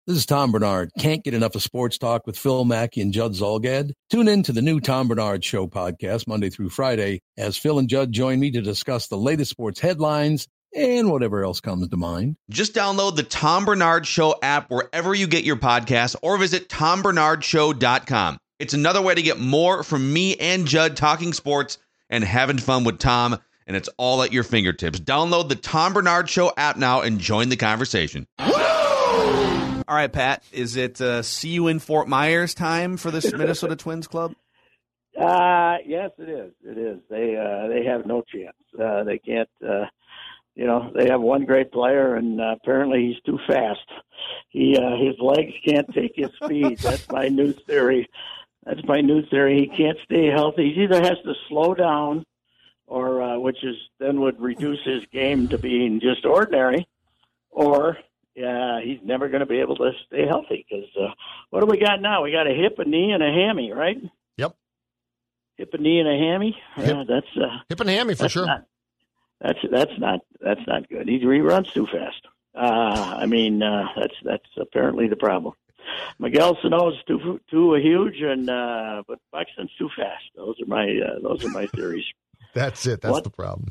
This is Tom Bernard. Can't get enough of sports talk with Phil Mackey and Judd Zolgad? Tune in to the new Tom Bernard Show podcast Monday through Friday as Phil and Judd join me to discuss the latest sports headlines and whatever else comes to mind. Just download the Tom Bernard Show app wherever you get your podcasts or visit tombernardshow.com. It's another way to get more from me and Judd talking sports and having fun with Tom, and it's all at your fingertips. Download the Tom Bernard Show app now and join the conversation. All right, Pat, is it see you in Fort Myers time for this Minnesota Twins club? Yes, it is. It is. They have no chance. They can't, they have one great player, and apparently he's too fast. His legs can't take his speed. That's my new theory. He can't stay healthy. He either has to slow down or then would reduce his game to being just ordinary, or he's never going to be able to stay healthy because what do we got now? We got a hip, a knee, and a hammy, right? Yep. Hip, a knee, and a hammy. That's hip and hammy for sure. That's not good. He runs too fast. That's apparently the problem. Miguel Sano's too huge, but Buxton's too fast. Those are my theories. That's it. That's the problem.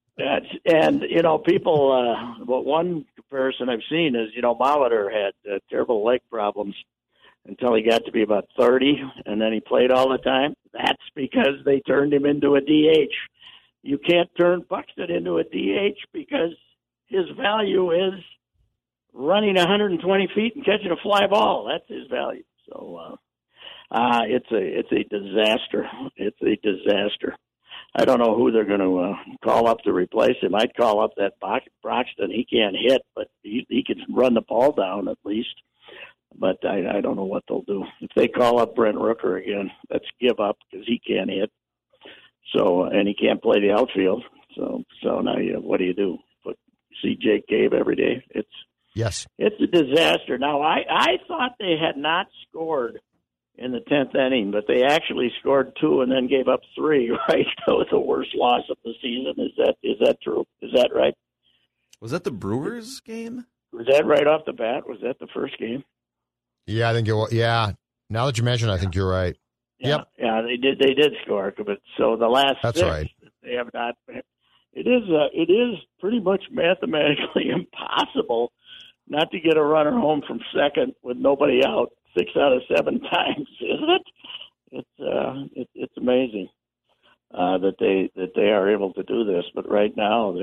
People. One comparison I've seen is Molitor had terrible leg problems until he got to be about 30, and then he played all the time. That's because they turned him into a DH. You can't turn Buxton into a DH because his value is running 120 feet and catching a fly ball. That's his value. So it's a disaster. It's a disaster. I don't know who they're going to call up to replace him. I'd call up that Broxton. He can't hit, but he can run the ball down at least. But I don't know what they'll do. If they call up Brent Rooker again, let's give up because he can't hit. So, and he can't play the outfield. So now what do you do? See Jake Cave every day? It's a disaster. Now, I thought they had not scored in the 10th inning, but they actually scored 2 and then gave up 3, right? That was the worst loss of the season. Is that true? Is that right? Was that the Brewers game? Was that right off the bat? Was that the first game? Yeah, I think it was. Yeah. Now that you mention it, I think you're right. Yeah, yep. Yeah, they did score, but so the last That's 6, right. They have not. It is pretty much mathematically impossible not to get a runner home from second with nobody out 6 out of 7 times, isn't it? It's amazing that they are able to do this. But right now,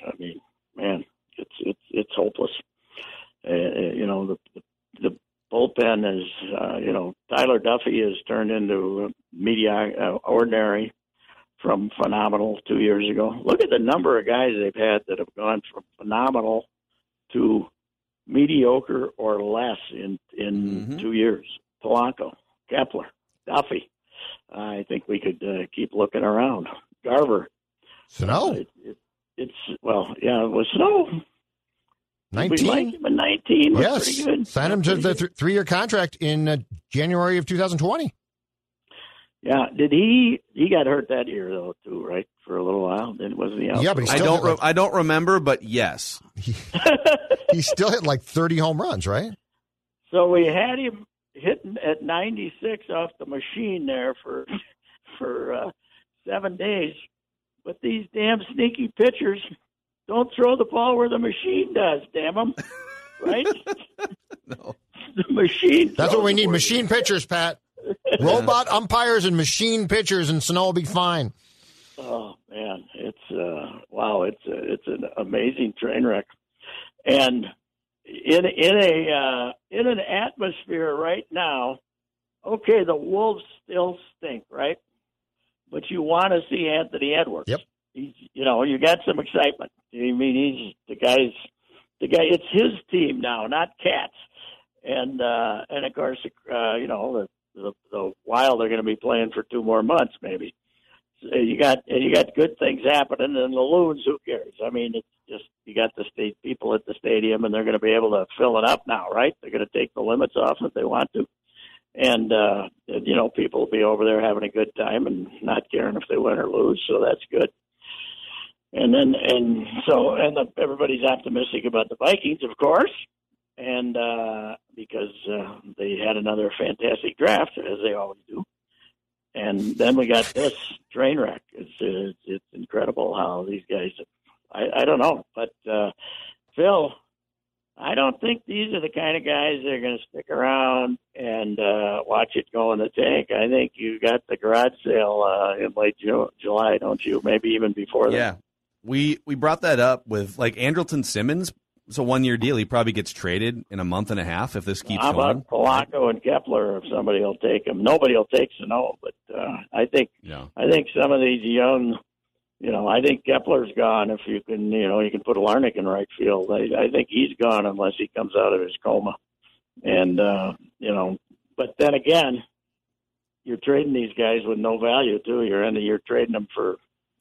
it's hopeless. The bullpen is, Tyler Duffy has turned into ordinary from phenomenal 2 years ago. Look at the number of guys they've had that have gone from phenomenal to mediocre or less in 2 years. Polanco, Kepler, Duffy. I think we could keep looking around. Garver. Snow. It was Snow. 19. We liked him at 19. Was pretty good. Signed him to the 3-year contract in January of 2020. Yeah, he got hurt that year though too, right? For a little while, then wasn't he out? Yeah, but he I don't remember, but yes, he still hit like 30 home runs, right? So we had him hitting at 96 off the machine there for 7 days, but these damn sneaky pitchers don't throw the ball where the machine does. Damn them, right? No, the machine. That's what we need: machine pitchers, Pat. Robot umpires and machine pitchers, and Snow will be fine. Oh man, it's wow! It's an amazing train wreck, and in an atmosphere right now. Okay, the Wolves still stink, right? But you want to see Anthony Edwards. Yep. You got some excitement. I mean, he's the guy. It's his team now, not Cat's. And of course, the Wild are going to be playing for 2 more months, maybe. So you got good things happening, and the Loons, who cares? I mean, it's just you got the state people at the stadium, and they're going to be able to fill it up now, right? They're going to take the limits off if they want to, and people will be over there having a good time and not caring if they win or lose. So that's good. And everybody's optimistic about the Vikings, of course. and because they had another fantastic draft, as they always do. And then we got this train wreck. It's incredible how these guys. I don't know, but Phil, I don't think these are the kind of guys that are going to stick around and watch it go in the tank. I think you got the garage sale in late July, don't you? Maybe even before that. Yeah, we brought that up with like Andrelton Simmons. It's a 1-year deal. He probably gets traded in a month and a half if this keeps going. How about Polanco and Kepler if somebody will take him? Nobody will take Sano, but I think some of these young, I think Kepler's gone. If you can, you can put Larnach in right field. I think he's gone unless he comes out of his coma. And, but then again, you're trading these guys with no value too. You're trading them for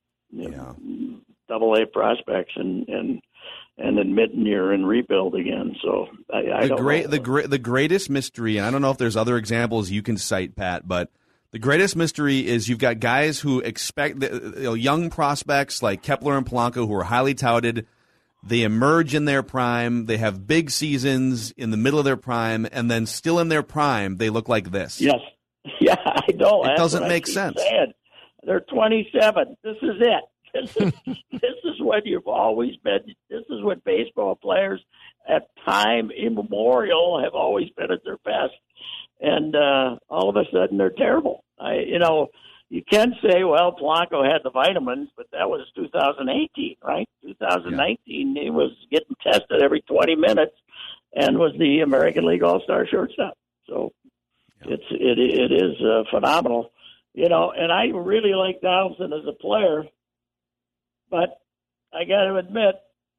AA prospects and admitting you're in rebuild again. So I don't know. The greatest mystery, and I don't know if there's other examples you can cite, Pat, but the greatest mystery is you've got guys who expect young prospects like Kepler and Polanco who are highly touted. They emerge in their prime. They have big seasons in the middle of their prime, and then still in their prime, they look like this. Yes. Yeah, I know. It doesn't make sense. They're 27. This is it. This is what you've always been. This is what baseball players at time immemorial have always been at their best. And all of a sudden they're terrible. You can say, well, Polanco had the vitamins, but that was 2018, right? 2019, He was getting tested every 20 minutes and was the American League All-Star shortstop. So it is phenomenal. And I really like Donaldson as a player. But I got to admit,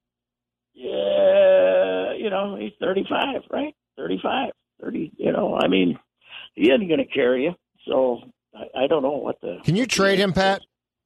he's 35, right? 35, 30, I mean, he isn't going to carry you. So I don't know what the... Can you trade him, Pat?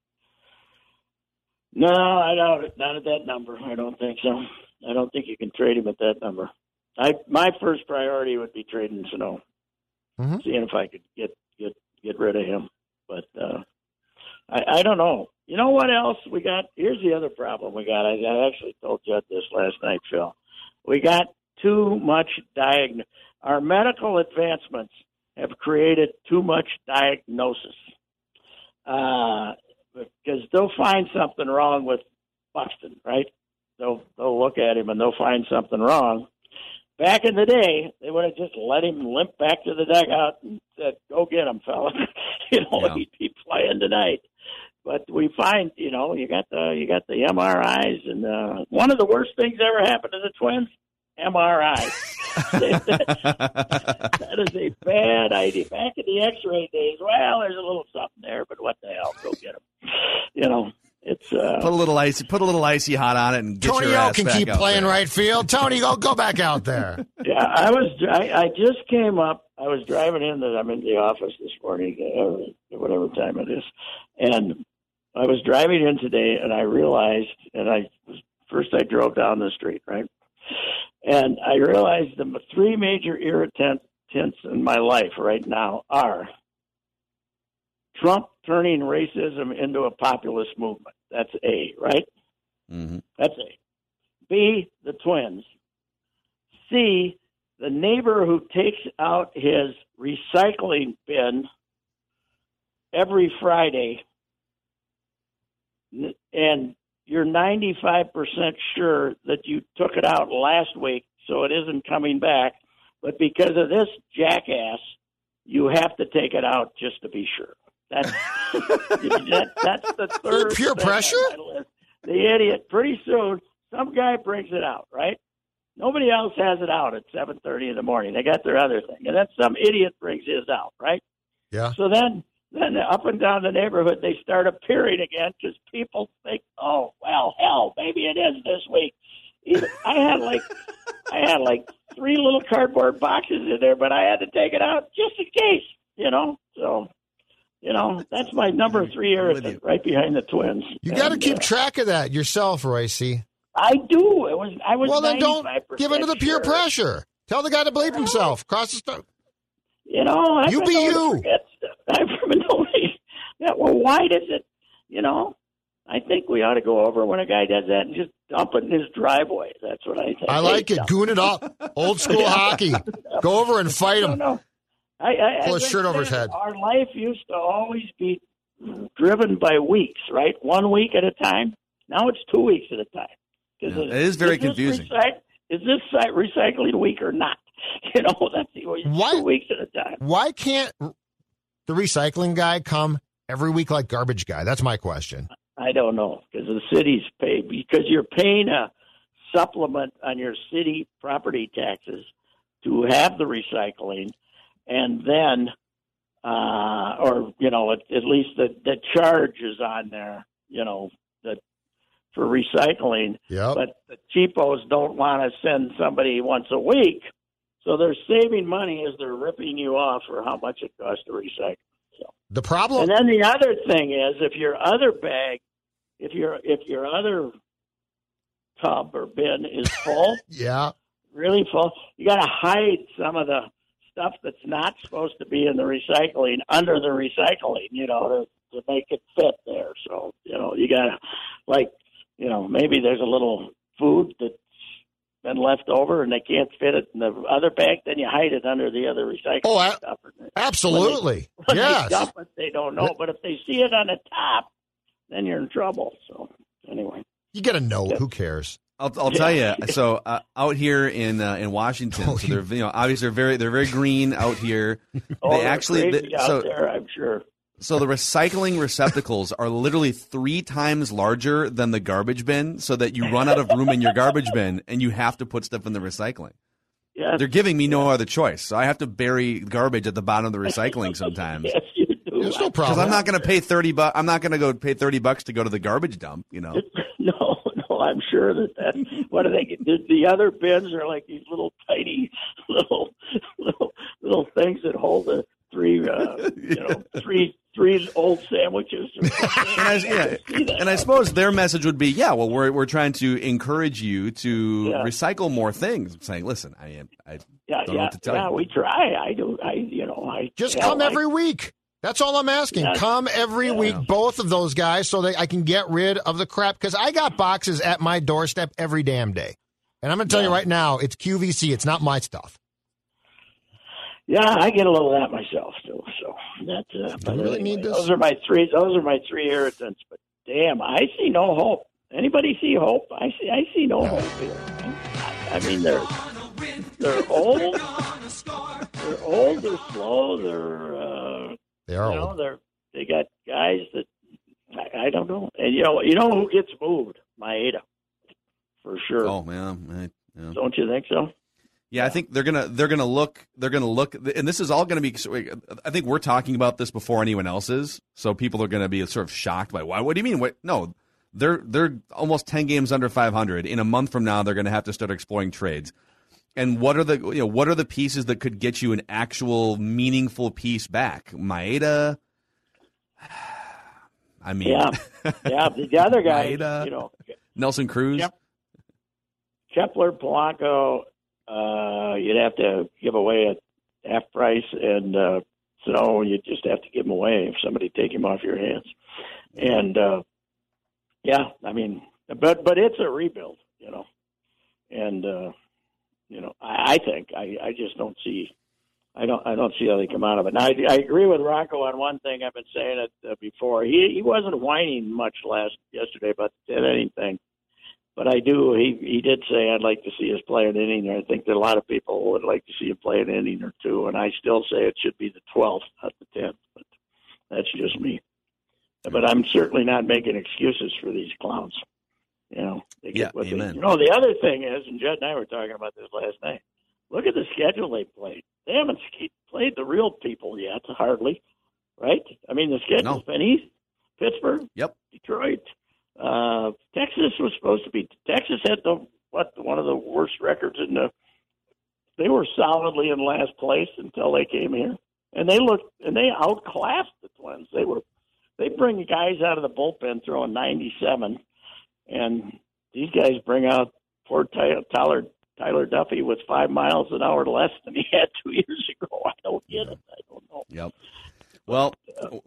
No, I don't. Not at that number. I don't think so. I don't think you can trade him at that number. My first priority would be trading Sano. Mm-hmm. Seeing if I could get rid of him. But I don't know. You know what else we got? Here's the other problem we got. I actually told Judd this last night, Phil. We got too much Our medical advancements have created too much diagnosis. Because they'll find something wrong with Buxton, right? They'll look at him and they'll find something wrong. Back in the day, they would have just let him limp back to the dugout and said, "Go get him, fella." He'd be playing tonight. But we find, you got the MRIs, and one of the worst things ever happened to the Twins, MRIs. That is a bad idea. Back in the X-ray days, well, there's a little something there, but what the hell? Go get him. It's put a little icy hot on it and get Tony your ass can back keep out playing there. Right field. Tony, go back out there. Yeah, I just came up. I was driving I'm in the office this morning, whatever time it is, and I was driving in today, and I realized, first I drove down the street, right, and I realized the three major irritants in my life right now are Trump turning racism into a populist movement. That's A, right? Mm-hmm. That's A. B, the Twins. C, the neighbor who takes out his recycling bin every Friday, and you're 95% sure that you took it out last week, so it isn't coming back, but because of this jackass, you have to take it out just to be sure. That's the third. Pure pressure? The idiot. Pretty soon, some guy brings it out, right? Nobody else has it out at 7:30 in the morning. They got their other thing, and then some idiot brings his out, right? Yeah. So then up and down the neighborhood, they start appearing again because people think, oh, well, hell, maybe it is this week. I had like 3 little cardboard boxes in there, but I had to take it out just in case, So, that's my number 3 irritant right behind the Twins. You got to keep track of that yourself, Royce. I do. I was. Well, then don't give into the peer pressure. Tell the guy to bleep himself. Cross the street. You be you. Yeah, well, why does it? I think we ought to go over when a guy does that and just dump it in his driveway. That's what I think. I like it. Goon it up. Old school hockey. Go over and fight him. No. Pull his shirt over his head. Our life used to always be driven by weeks, right? 1 week at a time. Now it's 2 weeks at a time. Yeah, it is very confusing. Is this site recycling week or not? You know, that's 2 weeks at a time. Why can't the recycling guy come every week like garbage guy? That's my question. I don't know, because the cities pay, because you're paying a supplement on your city property taxes to have the recycling, and then, or, you know, at least the charge is on there, you know, for recycling. Yep. But the cheapos don't want to send somebody once a week, so they're saving money as they're ripping you off for how much it costs to recycle. So. The problem, and then the other thing is, if your other bag, if your other tub or bin is full, yeah, really full, you got to hide some of the stuff that's not supposed to be in the recycling under the recycling, you know, to make it fit there. So, you know, you got to, like, you know, maybe there's a little food that's been left over and they can't fit it in the other bag, then you hide it under the other recycling stuff. Absolutely. When yes. they dump it, they don't know. But if they see it on the top, then you're in trouble. So, anyway. You get a note. Who cares? I'll tell you. So out here in Washington, so they're, you know, obviously they're very green out here. They actually out there, I'm sure. So the recycling receptacles are literally 3 times larger than the garbage bin, so that you run out of room in your garbage bin and you have to put stuff in the recycling. Yes. They're giving me no other choice, so I have to bury garbage at the bottom of the recycling sometimes. Yes, you do. There's no problem. Because I'm not going to pay $30. I'm not going to go pay $30 to go to the garbage dump. You know. No, I'm sure that. What do they? The other bins are like these little tiny little things that hold the three old sandwiches. And I suppose their message would be, well, we're trying to encourage you to recycle more things. I'm saying, listen, I don't know what to tell you. Yeah, we try. I do. Come every week. That's all I'm asking. Yeah. Come every week, both of those guys, so that I can get rid of the crap. Because I got boxes at my doorstep every damn day. And I'm going to tell you right now, it's QVC. It's not my stuff. Yeah, I get a little of that myself too. So that's. I really need this. Those are my three irritants. But damn, I see no hope. Anybody see hope? I see no hope here. I mean, they're old. They're old. They're slow. They are old. They got guys that I don't know. And you know who gets moved? Maeda, for sure. Oh man, Don't you think so? Yeah, I think they're gonna look, and this is all gonna be. I think we're talking about this before anyone else is, so people are gonna be sort of shocked by why. What do you mean? What? No, they're almost 10 games under 500. In a month from now, they're gonna have to start exploring trades. And what are the pieces that could get you an actual meaningful piece back? Maeda. I mean, the other guys, Maeda, Nelson Cruz, Kepler, Polanco. You'd have to give away at half price, and so you just have to give them away if somebody take him off your hands. And I mean, but it's a rebuild, and. I think I just don't see. I don't see how they come out of it. Now, I agree with Rocco on one thing. I've been saying it before. He wasn't whining much yesterday about the 10-inning thing, but I do. He did say I'd like to see us play an inning. I think that a lot of people would like to see him play an inning or two, and I still say it should be the 12th, not the 10th. But that's just me. But I'm certainly not making excuses for these clowns. They get what amen. The other thing is, and Judd and I were talking about this last night, look at the schedule they played. They haven't played the real people yet, hardly, right? I mean, the schedule's been East, Pittsburgh, Detroit. Texas was supposed to be – Texas had one of the worst records in the – they were solidly in last place until they came here. And they outclassed the Twins. They bring guys out of the bullpen throwing 97, and these guys bring out poor Tyler Duffy with 5 miles an hour less than he had 2 years ago. I don't get it. I don't know. Yep. Well,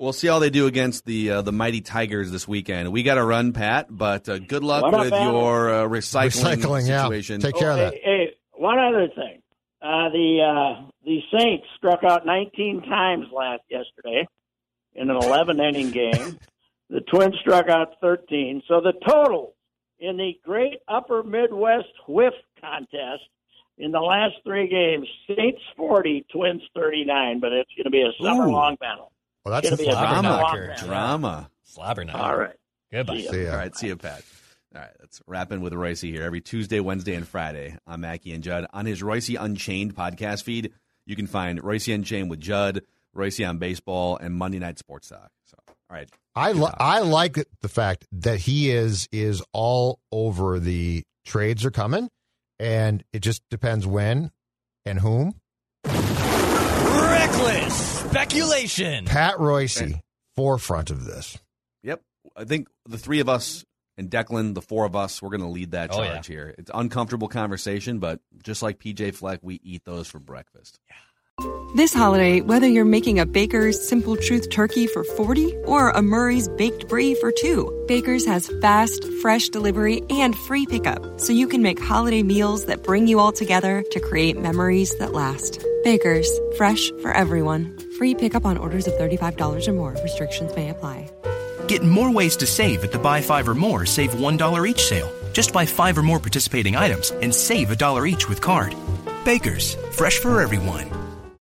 We'll see how they do against the mighty Tigers this weekend. We got to run, Pat, but good luck with your recycling situation. Yeah. Take care of that. Hey, one other thing. The Saints struck out 19 times yesterday in an 11-inning game. The Twins struck out 13. So the total in the Great Upper Midwest Whiff Contest in the last 3 games, Saints 40, Twins 39, but it's going to be a summer-long battle. Well, that's a drama. Slobber knocker. All right. Goodbye. See ya. All right, see you, Pat. All right, let's wrap in with Royce here every Tuesday, Wednesday, and Friday. I'm Mackey and Judd. On his Royce Unchained podcast feed, you can find Royce Unchained with Judd, Royce on baseball, and Monday Night Sports Talk. So, all right. I like the fact that he is all over the trades are coming, and it just depends when and whom. Reckless speculation. Pat Royce, forefront of this. Yep. I think the 3 of us and Declan, the 4 of us, we're going to lead that charge here. It's uncomfortable conversation, but just like PJ Fleck, we eat those for breakfast. Yeah. This holiday, whether you're making a Baker's Simple Truth turkey for 40 or a Murray's Baked Brie for 2, Baker's has fast, fresh delivery and free pickup, so you can make holiday meals that bring you all together to create memories that last. Baker's, fresh for everyone. Free pickup on orders of $35 or more. Restrictions may apply. Get more ways to save at the Buy 5 or More Save $1 each sale. Just buy 5 or more participating items and save $1 each with card. Baker's, fresh for everyone.